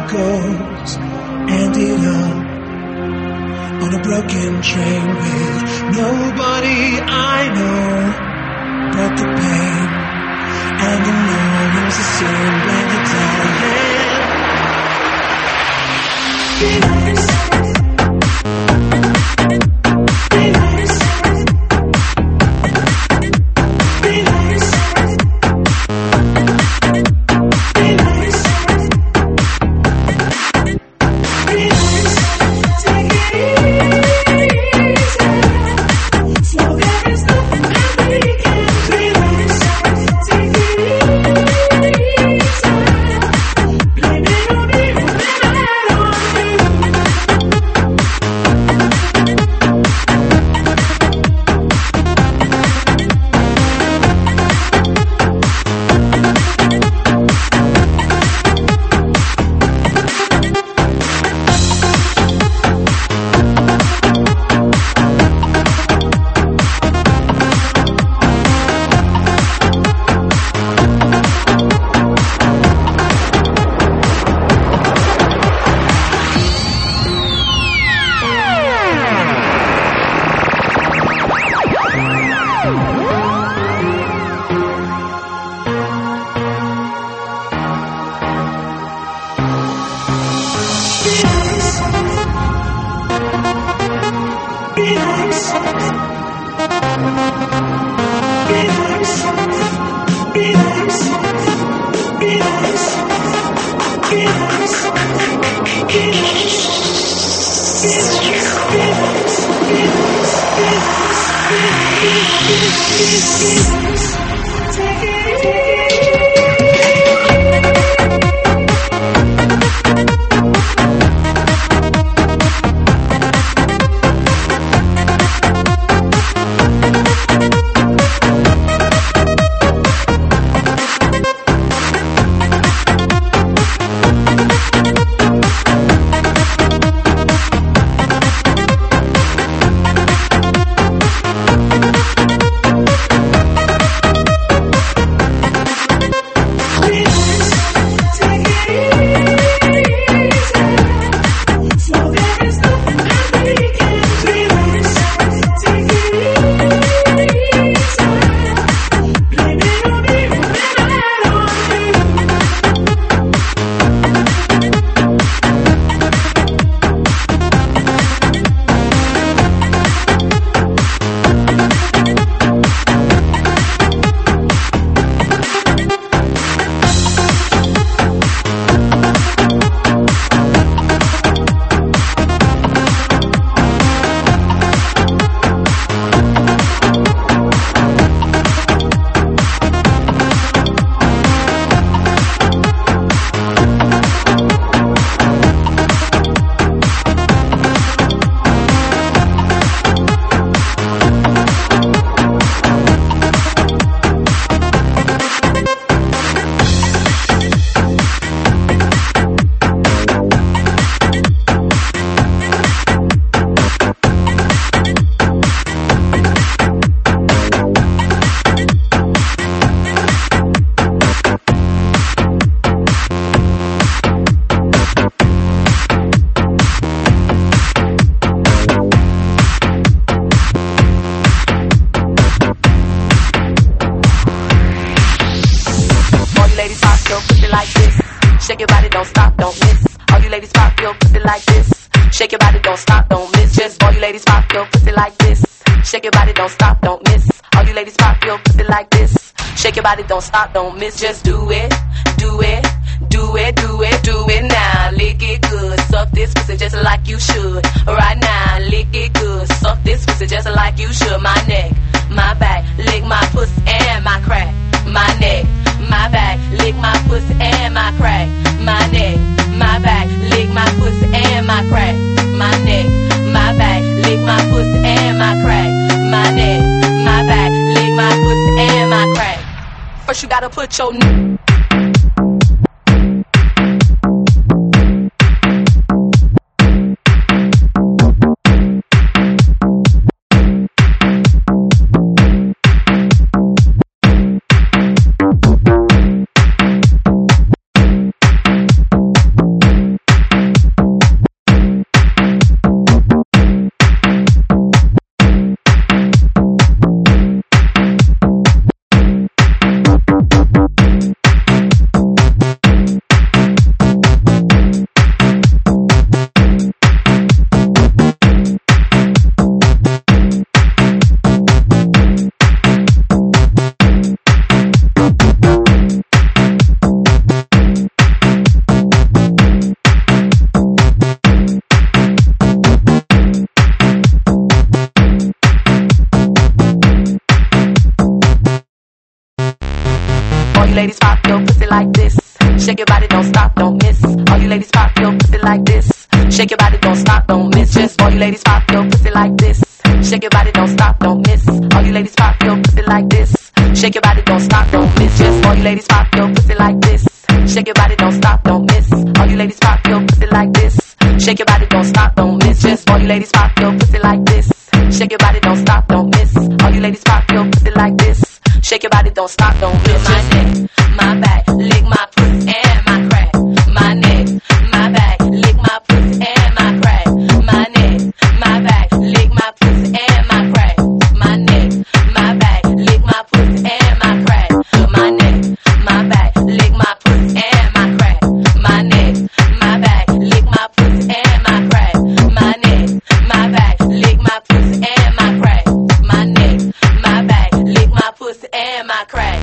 goes, ended up on a broken train with nobody I know but the pain. And the longing's the same when you're dying. Be nice. Be nice. Be nice. Be nice. Be nice. Take it easy. So there is nothing that we can be nice. Take it easy. Blame it on me, blame it on you. Be nice. Be nice. Be nice. Be nice. Be nice. Be nice. Be nice. Be nice. Be nice. Be nice. Take it. Shake your body, don't stop, don't miss. All you ladies pop your pussy like this. Shake your body, don't stop, don't miss. Just all you ladies pop your pussy like this. Shake your body, don't stop, don't miss. All you ladies pop your pussy like this. Shake your body, don't stop, don't miss. Just do it, do it, do it, do it, do it now. Lick it good, suck this pussy just like you should. Right now, lick it good, suck this pussy just like you should. My neck, my back, lick my pussy and my crack. My neck, my back, lick my pussy and my crack. My neck, my back, lick my pussy and my crack. My neck, my back, lick my pussy and my crack. My neck, my back, lick my pussy and my crack. First you gotta put your stop, don't miss. All you ladies pop your pussy like this. Shake your body, don't stop, don't miss. Just all you ladies pop your pussy like this. Shake your body, don't stop, don't miss. All you ladies pop your pussy like this. Shake your body, don't stop, don't miss. Just all you ladies pop your pussy like this. Shake your body, don't stop, don't miss. All you ladies pop your pussy like this. Shake your body, don't stop, don't miss. Just all you ladies pop your pussy like this. Shake your body, don't stop, don't miss. All you ladies pop your pussy like this. Shake your body, don't stop, don't miss. My neck, my back, lick my pussy and my crack. My neck, my back, lick my pussy and my crack. My neck, my back, lick my pussy and my crack. My neck, my back, lick my pussy and my crack. My neck, my back, lick my pussy and my crack. My neck, my back, lick my pussy and my crack. My neck, my back, lick my pussy and my crack. My neck, my back, lick my pussy and my crack.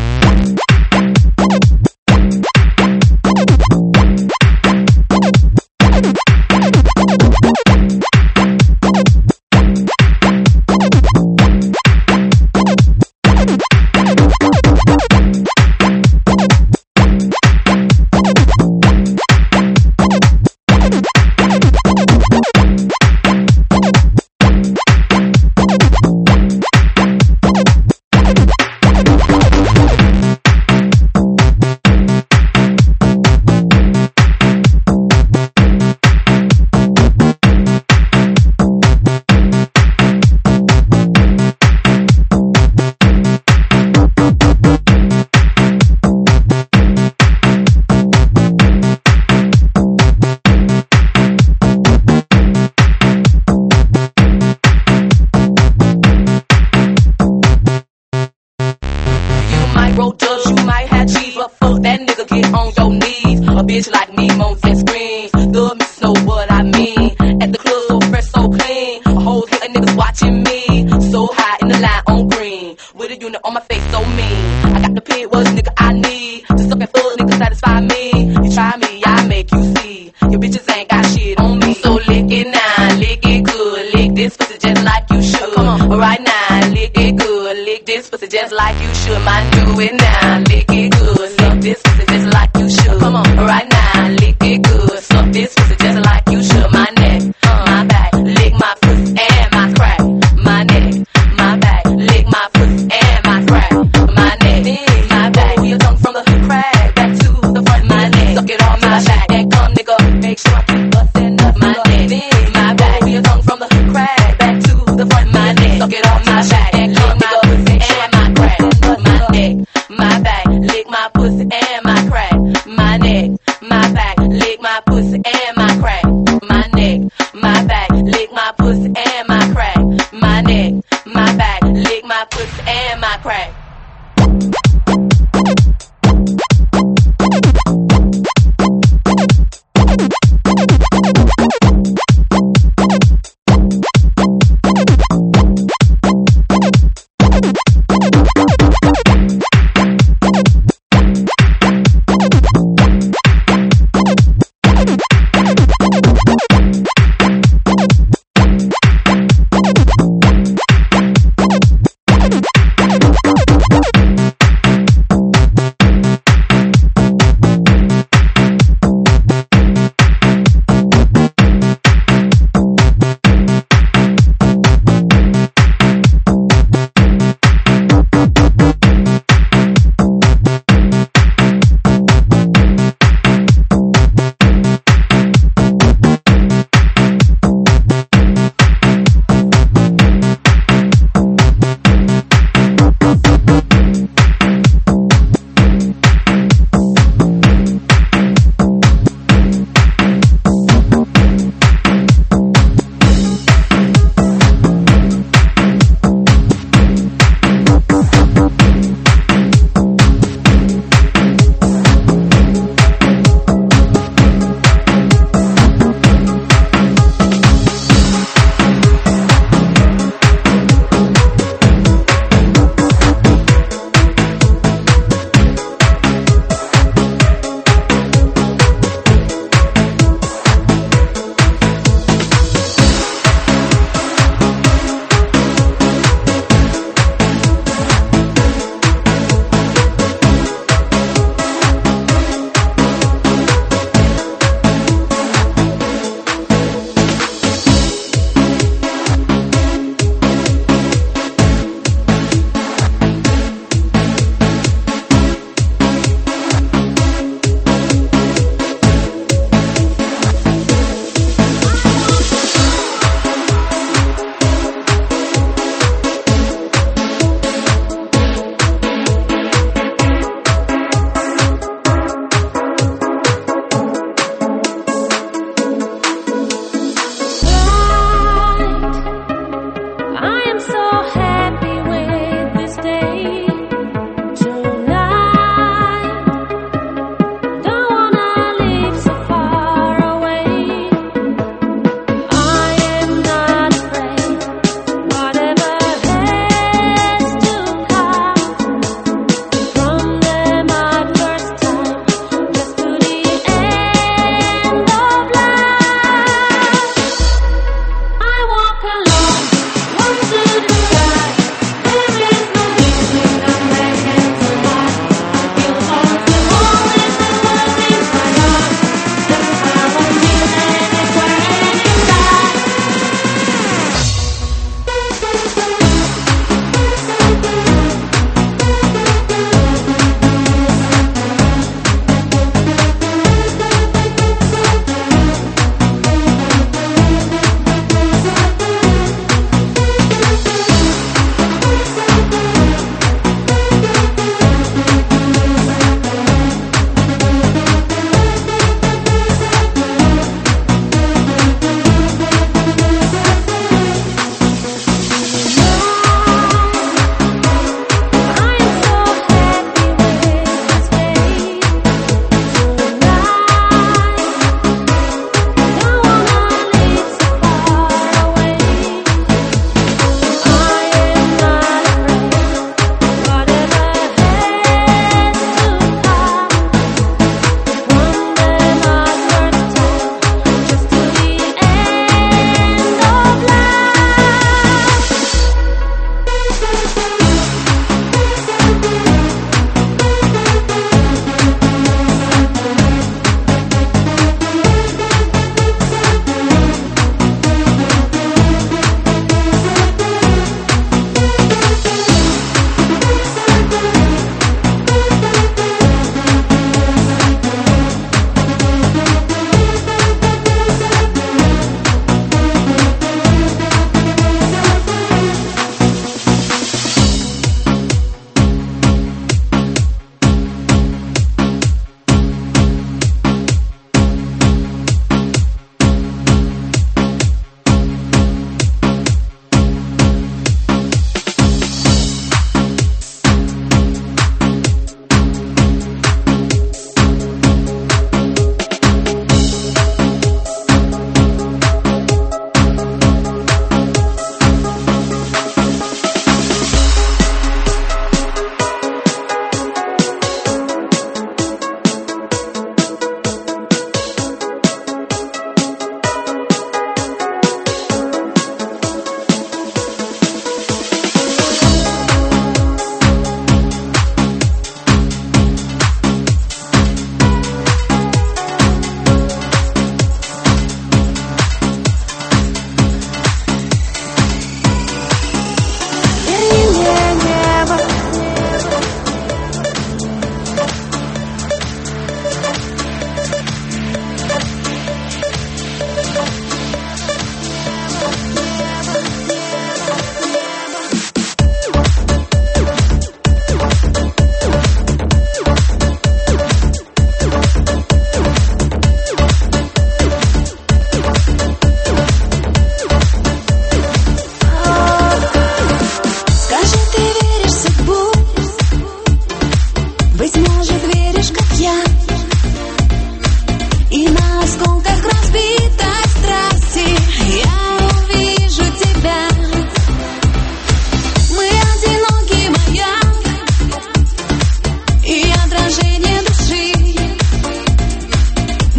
Roll dubs, you might have cheese, but fuck that nigga, get on your knees. A bitch like me moans and screams. The miss know what I mean. At the club, so fresh, so clean. A whole hit of niggas watching me. So high in the line on green. With a unit on my face, so mean. I got the pit, what nigga I need. To suck and fuck, nigga satisfy me. You try me, I make you see. Your bitches ain't got shit on me. So lick it now, lick it good. Lick this pussy just like you should. Come on, right now, lick it good. Lick this pussy just like you should. Man, do it now, lick it good. Suck this pussy just like you should. Come on, right now, lick it good. Suck this pussy just like you should. My neck, my back, lick my pussy and my crack. My neck, my back, lick my pussy and my crack. My neck, my back, you come from the crack back to the front. My neck, suck it on my back and come, nigga. Make sure I keep busting up. My neck, my back, you come from the crack back to the front. My neck, suck it on my back and come, nigga. And my crack. My neck, my back, lick my pussy and my crack. My neck, my back, lick my pussy and my crack. My neck, my back, lick my pussy and my crack. My neck, my back, lick my pussy and my crack.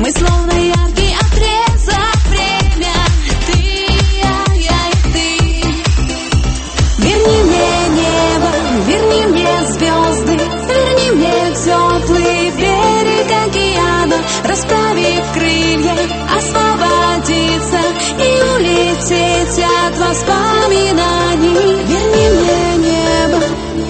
Мы словно яркий отрезок, время. Ты и я и ты. Верни мне небо, верни мне звезды, верни мне теплый берег океана, расправив крылья, освободиться и улететь от воспоминаний. Верни мне небо.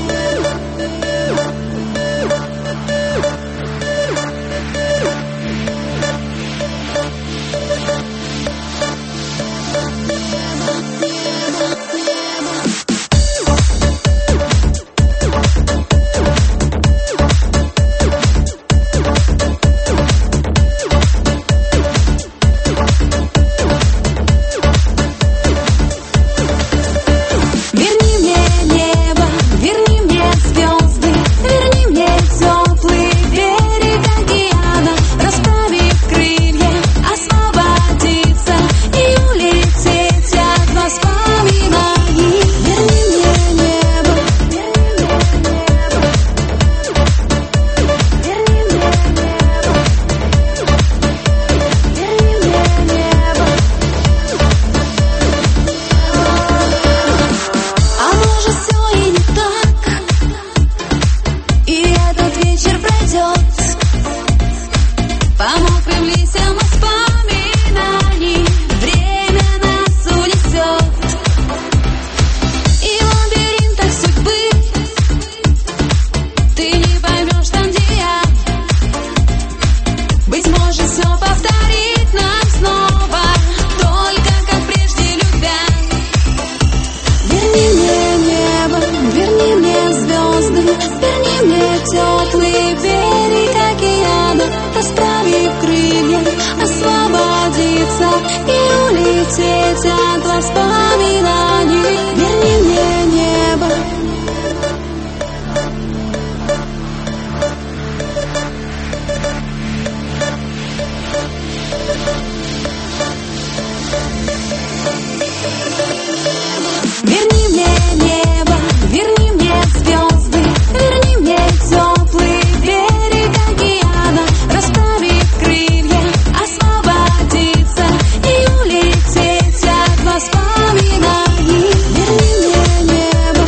Теплый берег океана, расправив крылья, освободиться и улететь от воспоминаний. Верни мне небо. Верни мне небо, верни мне звезды, верни мне теплый берег океана, расправив крылья, освободиться и улететь от воспоминаний. Верни мне небо.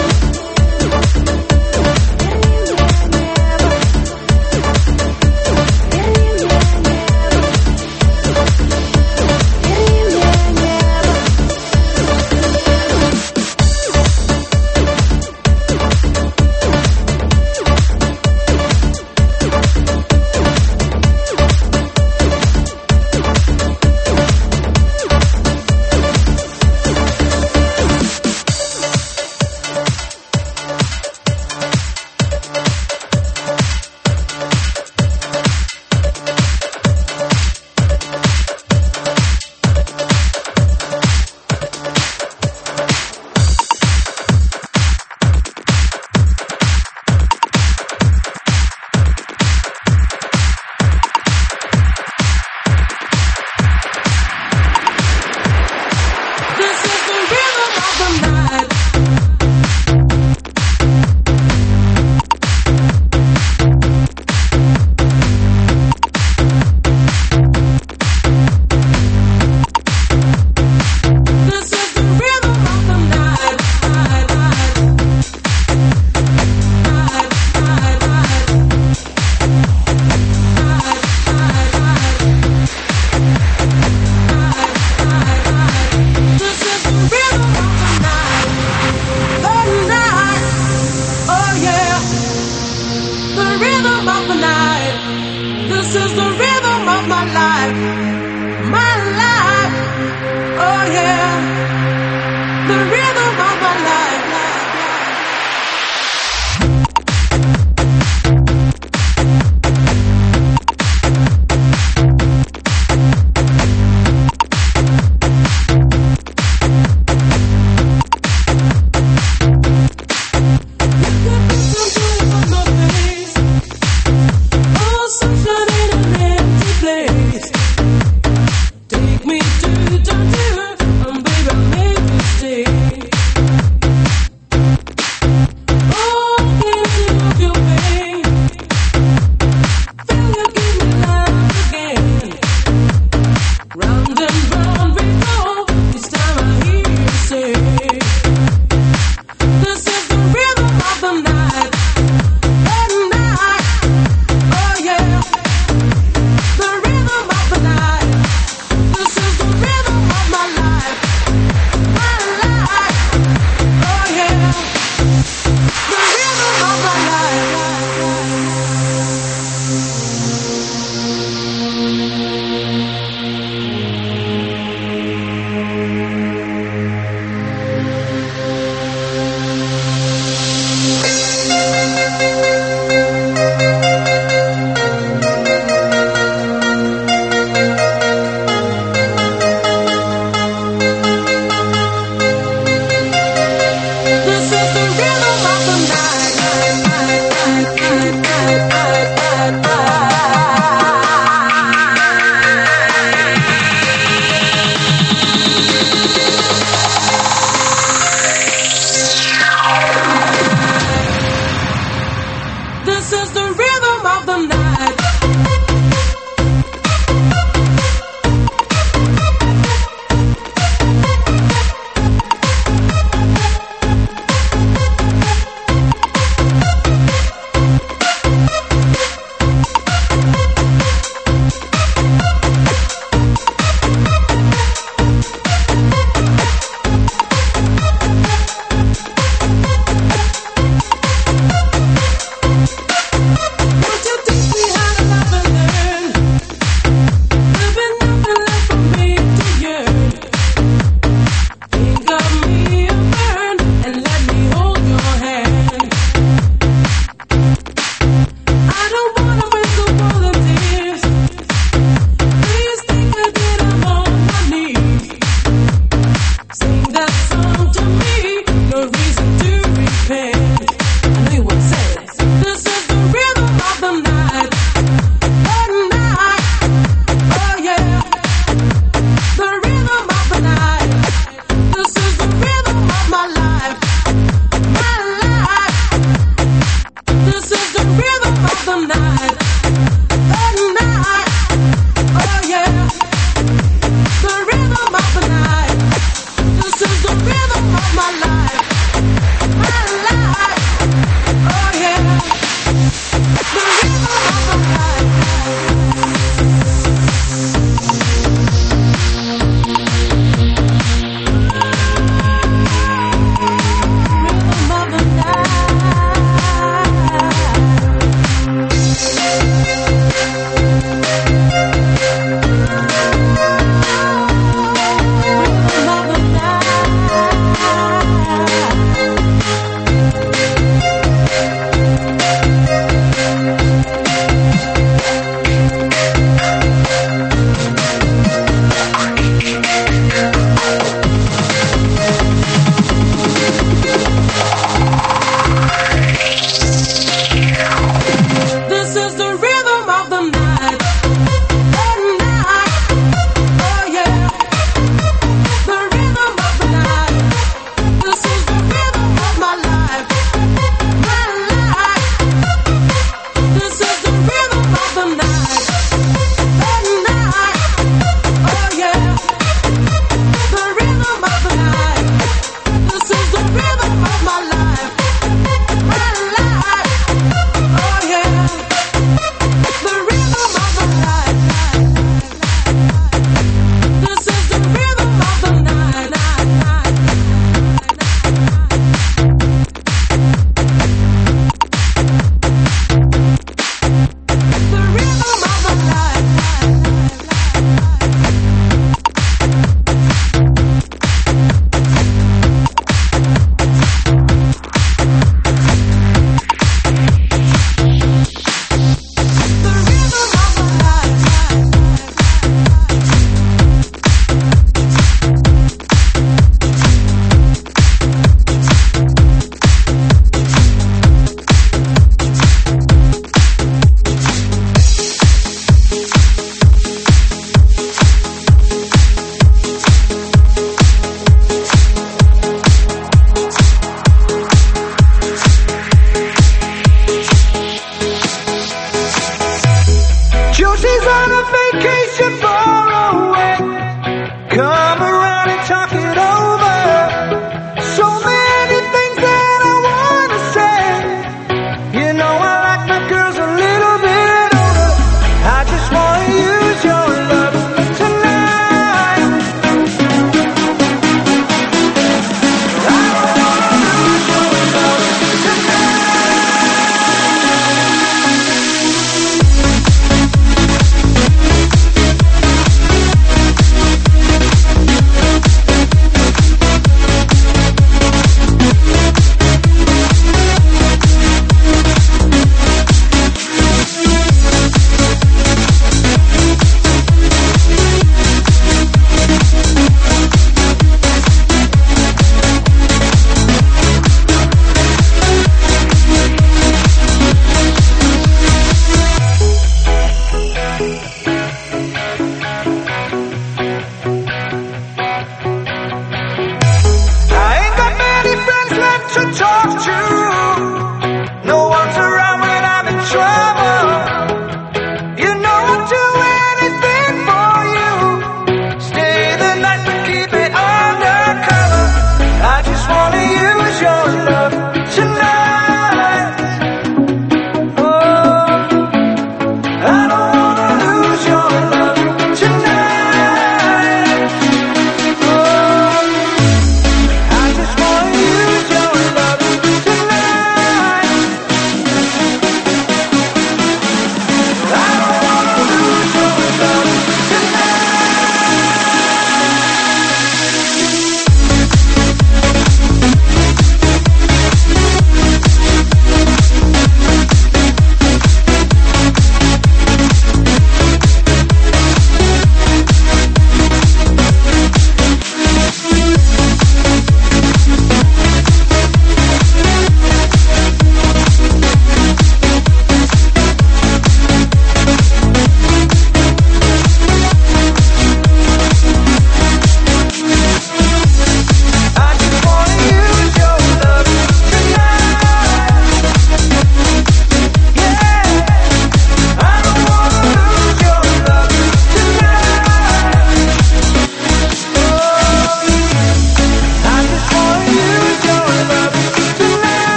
This is the rhythm of my life, oh yeah, the rhythm of my life. Take me to the doctor, baby, make me stay.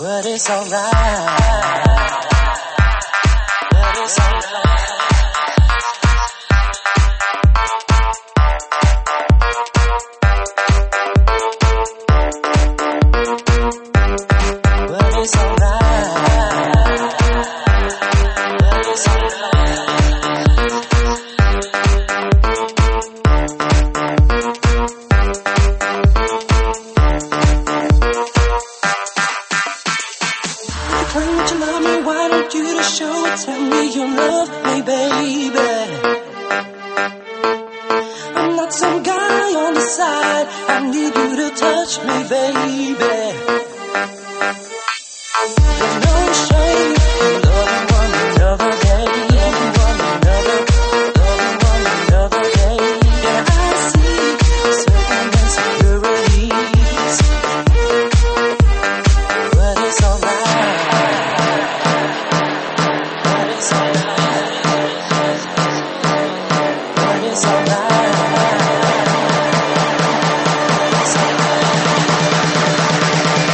but it's alright. But it's alright. But it's alright. But it's alright. Claim that you love me, why don't you just show it? Tell me you love me, baby. I'm not some guy on the side, I need you to touch me, baby. There's no shame in loving one another day, loving one another, loving one another day. Yeah, I see certain insecurities, but it's alright. But it's alright. But it's alright. It's alright.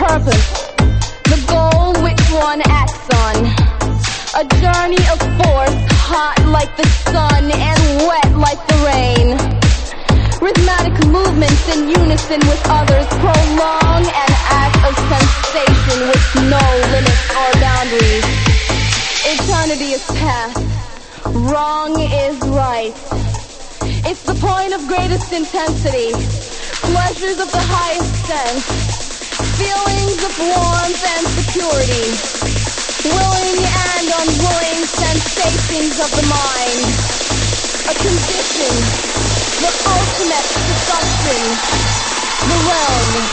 purpose, the goal which one acts on. A journey of force, hot like the sun and wet like the rain. Rhythmic movements in unison with others prolong an act of sensation with no limits or boundaries. Eternity is past, wrong is right. It's the point of greatest intensity, pleasures of the highest sense, feelings of warmth and security, willing and unwilling sensations of the mind, a condition, the ultimate seduction, the realm